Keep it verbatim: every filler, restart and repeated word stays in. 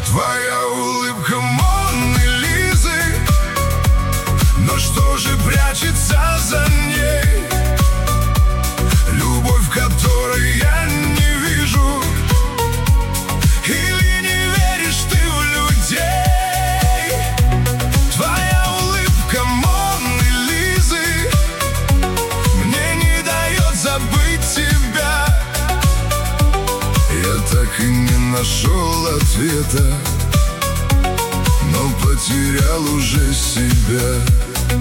Твоя улыбка Моны Лизы, но что же прячется за ней? Любовь, которой я не вижу. Или не веришь ты в людей? Твоя улыбка Моны Лизы мне не дает забыть тебя. Я так и не нашел ответа, но потерял уже себя.